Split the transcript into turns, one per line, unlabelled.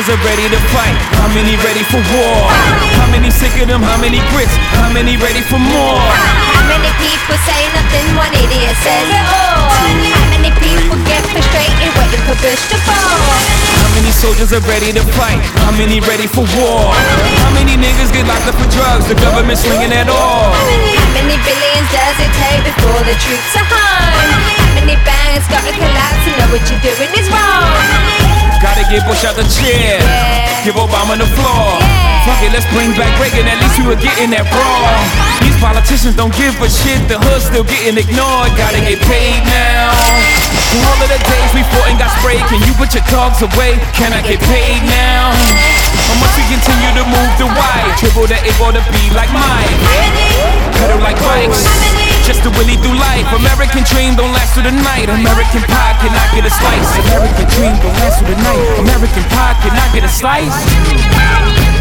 soldiers are ready to fight? How many ready for war? How many sick of them? How many grits? How many ready for more?
How many people say nothing, one idiot says it all? How many people get frustrated waiting for Bush to fall?
How many soldiers are ready to fight? How many ready for war? How many niggas get locked up for drugs? The government swinging at all.
How many billions does it take before the troops are home? How many banks gotta collapse to know what you're doing is wrong?
Gotta get Bush out the chair, give Obama the floor. Fuck it, let's bring back Reagan, at least we were getting that wrong. These politicians don't give a shit, the hood's still getting ignored. Gotta get paid now. For all of the days we fought and got sprayed, can you put your dogs away? Can I get paid now? How much we continue to move the white? Triple the it ought to be like mine. Pedal like bikes, just to Willie through life. American dream don't last through the night. American pie, can I get a slice? American dream don't last through the night. American pie, can I get a slice?